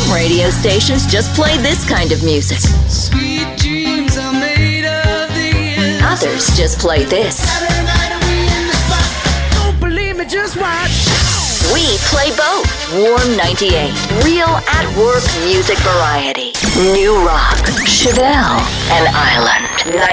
Some radio stations just play this kind of music. Sweet dreams are made of these. Others just play this. Saturday night and we in the spot. Don't believe me, just watch. We play both. Warm 98, real at-work music variety. New Rock, Chevelle, and Island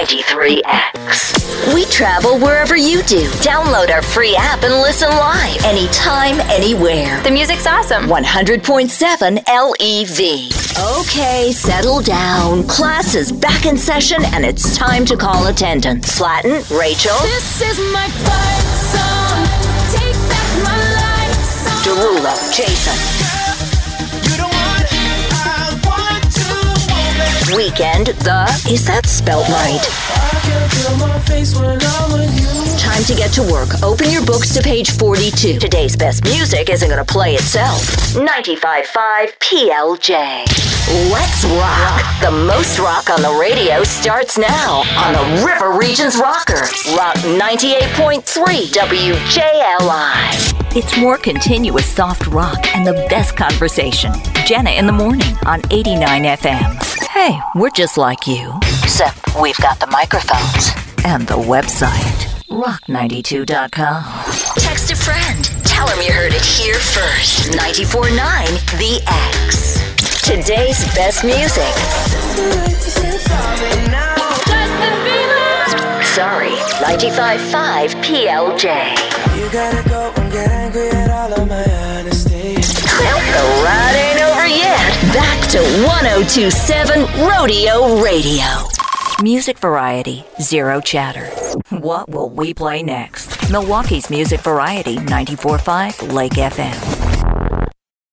93X. We travel wherever you do. Download our free app and listen live anytime, anywhere. The music's awesome. 100.7 LEV. Okay, settle down. Class is back in session and it's time to call attendance. Flatten, Rachel. This is my fight song. Take back my life song. Derulo, Jason. You don't want it, I want to want it. Weekend, is that spelt right? I can feel my face when I'm with you. Time to get to work. Open your books to page 42. Today's best music isn't going to play itself. 95.5 PLJ. Let's rock. The most rock on the radio starts now on the River Regions Rocker. Rock 98.3 WJLI. It's more continuous soft rock and the best conversation. Jenna in the morning on 89 FM. Hey, we're just like you. Except we've got the microphones and the website. Rock92.com. Text a friend. Tell him you heard it here first. 94.9 The X. Today's best music. Sorry, 95.5 PLJ. You gotta go and get angry at all of my honesty. Well, the ride ain't over yet. Back to 102.7 Rodeo Radio. Music variety, zero chatter. What will we play next? Milwaukee's Music Variety, 94.5 Lake FM.